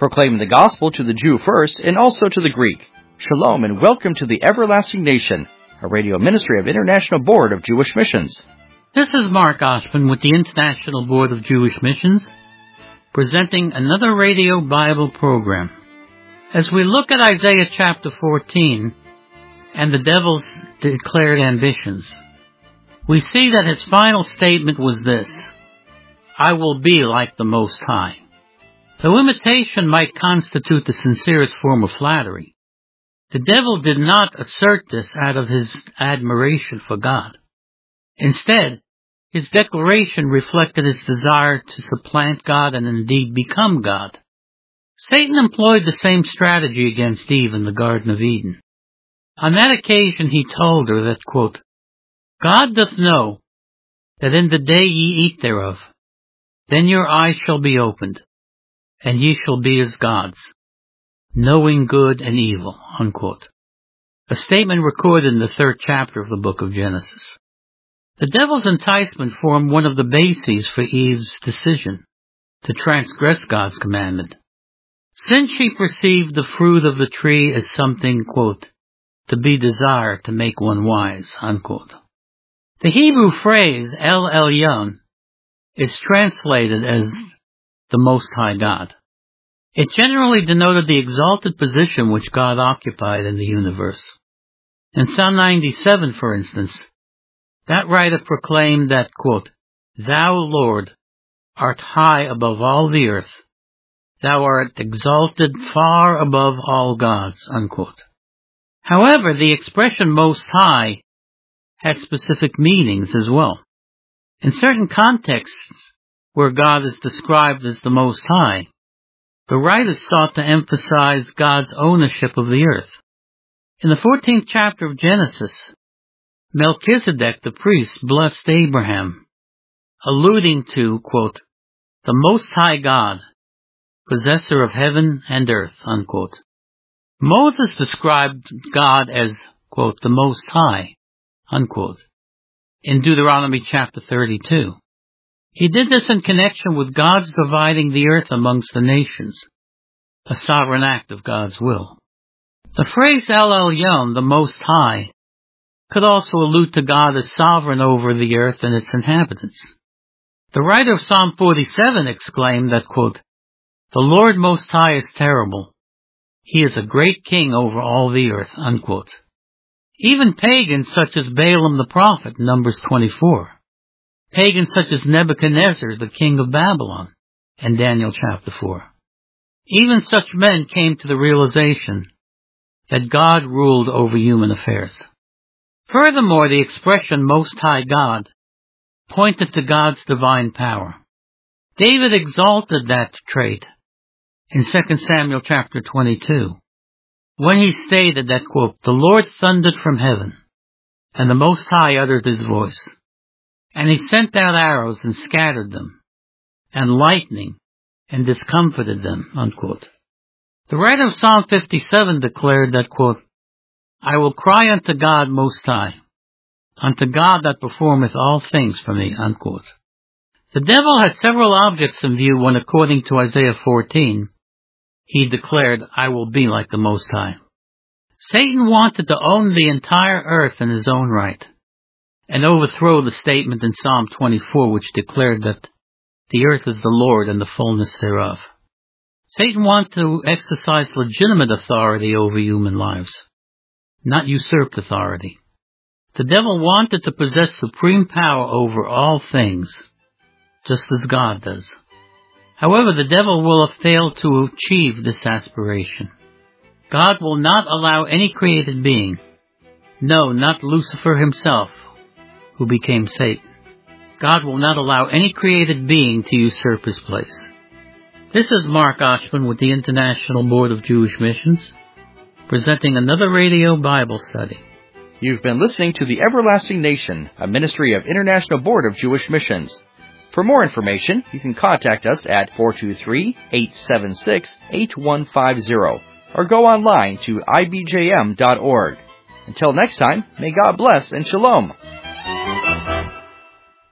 proclaiming the gospel to the Jew first and also to the Greek. Shalom and welcome to the Everlasting Nation, a radio ministry of International Board of Jewish Missions. This is Mark Oshman with the International Board of Jewish Missions, presenting another radio Bible program. As we look at Isaiah chapter 14 and the devil's declared ambitions, we see that his final statement was this: I will be like the Most High. Though imitation might constitute the sincerest form of flattery, the devil did not assert this out of his admiration for God. Instead, his declaration reflected his desire to supplant God and indeed become God. Satan employed the same strategy against Eve in the Garden of Eden. On that occasion he told her that, quote, God doth know that in the day ye eat thereof, then your eyes shall be opened, and ye shall be as gods, knowing good and evil, unquote. A statement recorded in the 3rd chapter of the book of Genesis. The devil's enticement formed one of the bases for Eve's decision to transgress God's commandment, since she perceived the fruit of the tree as something, quote, to be desired to make one wise, unquote. The Hebrew phrase El Elyon is translated as the Most High God. It generally denoted the exalted position which God occupied in the universe. In Psalm 97, for instance, that writer proclaimed that, quote, Thou, Lord, art high above all the earth. Thou art exalted far above all gods, unquote. However, the expression Most High had specific meanings as well. In certain contexts where God is described as the Most High, the writers sought to emphasize God's ownership of the earth. In the 14th chapter of Genesis, Melchizedek the priest blessed Abraham, alluding to, quote, the Most High God, possessor of heaven and earth, unquote. Moses described God as, quote, the Most High, unquote, in Deuteronomy chapter 32. He did this in connection with God's dividing the earth amongst the nations, a sovereign act of God's will. The phrase El Elyon, the Most High, could also allude to God as sovereign over the earth and its inhabitants. The writer of Psalm 47 exclaimed that, quote, the Lord Most High is terrible. He is a great king over all the earth, unquote. Even pagans such as Balaam the prophet, Numbers 24. Pagans such as Nebuchadnezzar, the king of Babylon, and Daniel chapter 4. Even such men came to the realization that God ruled over human affairs. Furthermore, the expression Most High God pointed to God's divine power. David exalted that trait in 2 Samuel chapter 22, when he stated that, quote, the Lord thundered from heaven, and the Most High uttered his voice, and he sent out arrows and scattered them, and lightning and discomfited them, unquote. The writer of Psalm 57 declared that, quote, I will cry unto God Most High, unto God that performeth all things for me, unquote. The devil had several objects in view when, according to Isaiah 14, he declared, I will be like the Most High. Satan wanted to own the entire earth in his own right, and overthrow the statement in Psalm 24 which declared that the earth is the Lord and the fullness thereof. Satan wanted to exercise legitimate authority over human lives, not usurped authority. The devil wanted to possess supreme power over all things, just as God does. However, the devil will have failed to achieve this aspiration. God will not allow any created being, no, not Lucifer himself, who became Satan. God will not allow any created being to usurp his place. This is Mark Oshman with the International Board of Jewish Missions, presenting another radio Bible study. You've been listening to the Everlasting Nation, a ministry of International Board of Jewish Missions. For more information, you can contact us at 423-876-8150 or go online to ibjm.org. Until next time, may God bless and shalom.